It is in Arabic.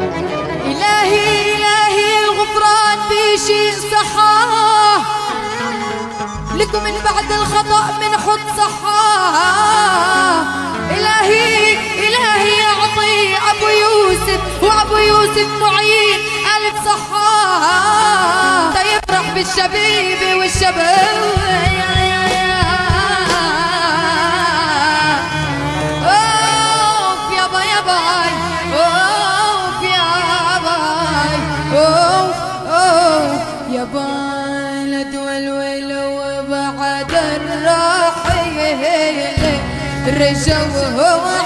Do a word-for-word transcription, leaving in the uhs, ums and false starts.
إلهي إلهي الغفران في شيء صحاه، لكم من بعد الخطأ منحط صحاه. إلهي إلهي أعطي أبو يوسف وأبو يوسف معين ألف صحاه، تيفرح بالشبيب والشباب. يا بلد والول وبعد الراحل رجوه